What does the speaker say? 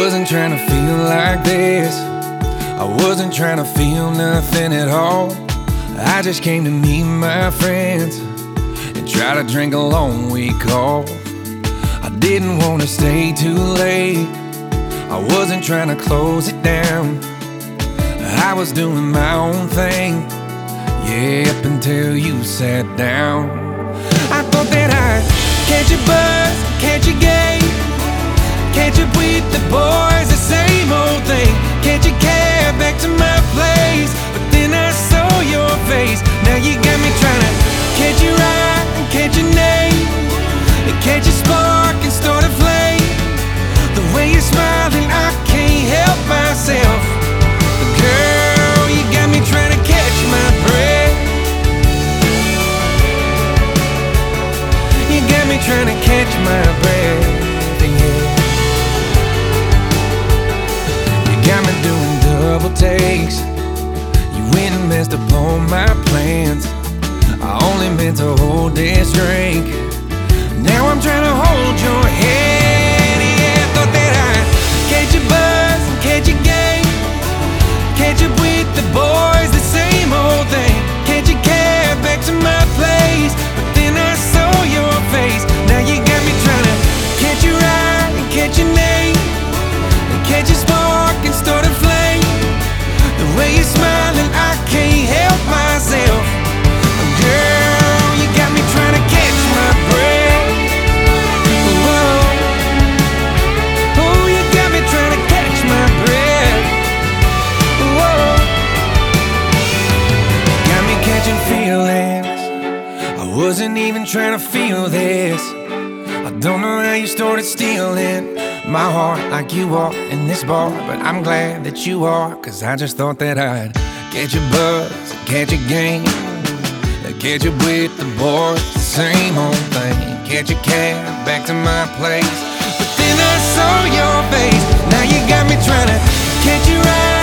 wasn't trying to feel like this. I wasn't trying to feel nothing at all. I just came to meet my friends and try to drink a long week off. I didn't want to stay too late. I wasn't trying to close it down. I was doing my own thing, yeah, up until you sat down. I thought that I'd catch a buzz, catch a game, catch up with the boys, the same old thing. Catch a cab back to my place, but then I saw your face. Now you got me trying to catch your eye and catch your name, and catch a spark and start a flame. The way you're smiling, I can't help myself. But girl, you got me trying to catch my breath. You got me trying to catch my breath, yeah. You got me doing double takes. You went and messed up all my plans. I only meant to hold this drink. Now I'm trying to hold your hand, yeah. Thought that I'd catch a buzz and catch a game, catch up with the boys, the same old thing. Catch a cab back to my place, but then I saw your face. Now you got me trying to catch your eye and catch your name, and catch a spark and start a flame. The way you're smiling, I can't help myself. Girl, you got me trying to catch my breath. Whoa. Oh, you got me trying to catch my breath. Whoa. Got me catching feelings. I wasn't even trying to feel this. I don't know how you started stealing my heart like you are in this bar, but I'm glad that you are, 'cause I just thought that I'd catch a buzz, catch a game, catch up with the boys, the same old thing. Catch a cab back to my place, but then I saw your face. Now you got me trying to catch your eye